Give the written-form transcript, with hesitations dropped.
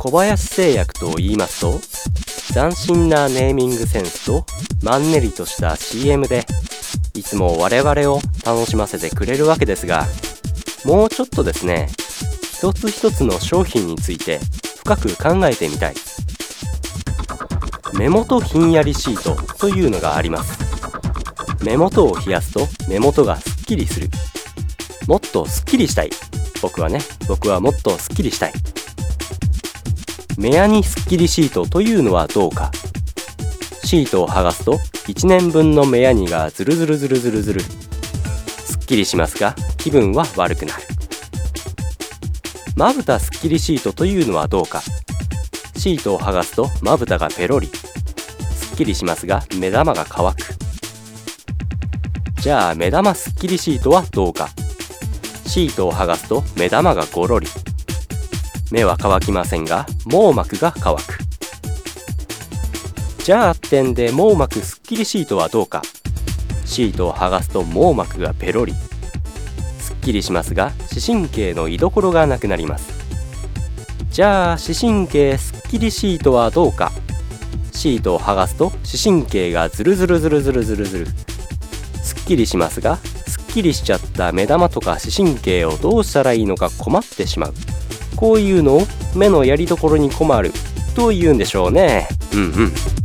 小林製薬と言いますと、斬新なネーミングセンスとマンネリとした CM でいつも我々を楽しませてくれるわけですが、もうちょっとですね、一つ一つの商品について深く考えてみたい。目元ひんやりシートというのがあります。目元を冷やすと目元がすっきりする。もっとすっきりしたい。僕はもっとすっきりしたい。目やにすっきりシートというのはどうか。シートを剥がすと1年分の目やにがズルズルズルズルズル。すっきりしますが気分は悪くなる。まぶたすっきりシートというのはどうか。シートを剥がすとまぶたがペロリ。すっきりしますが目玉が乾く。じゃあ目玉すっきりシートはどうか。シートを剥がすと目玉がゴロリ。目は乾きませんが網膜が乾く。じゃあ点で網膜すっきりシートはどうか。シートを剥がすと網膜がペロリ。すっきりしますが視神経の居所がなくなります。じゃあ視神経すっきりシートはどうか。シートを剥がすと視神経がズルズルズルズルズルズル。すっきりしますがすっきりしちゃった目玉とか視神経をどうしたらいいのか困ってしまう。こういうのを目のやりどころに困るというんでしょうね。うんうん。